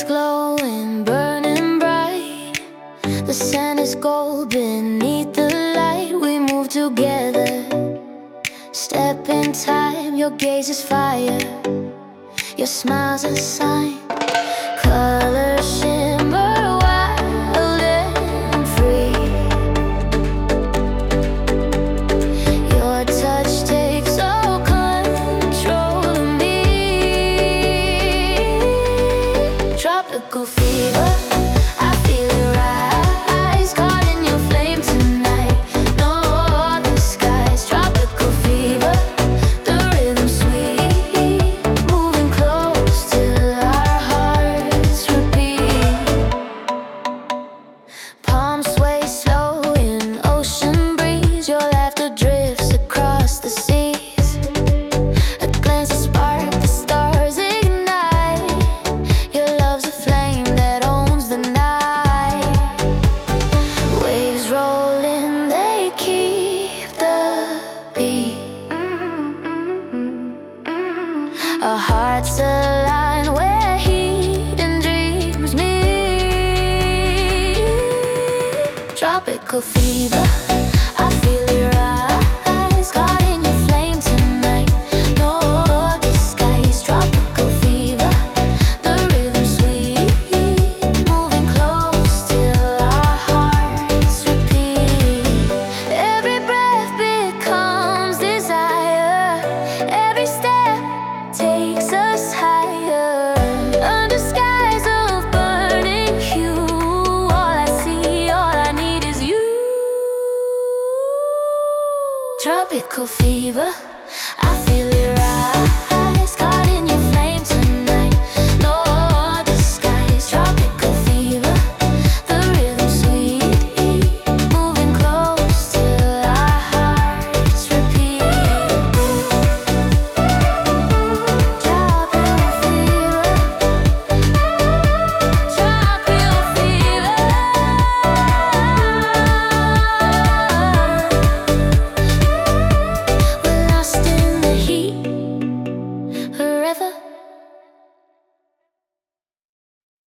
is glowing, burning bright. The sand is gold beneath the light. We move together, step in time. Your gaze is fire, your smile's a sign. Colors shimmer wild and free. Your touch takes all control of me. Tropical fever, I feel it rise. Caught in your flame tonight, no other skies. Tropical fever, the rhythm sweet, moving close till our hearts repeat. Palms sway slow in ocean breeze. Your laughter drifts across the seas. A glance, a spark, the stars ignite. Your love's a flame that owns the night. Waves roll in, they keep the beat. Our hearts align where heat and dreams meet. Tropical fever, I feel it rise. Caught in your flame tonight, no disguise. Tropical fever, the rhythm sweet, moving close till our hearts repeat. Every breath becomes desire. Every step takes us higher. Under skies of burning hue, all I see, all I need is you. Tropical fever, I feel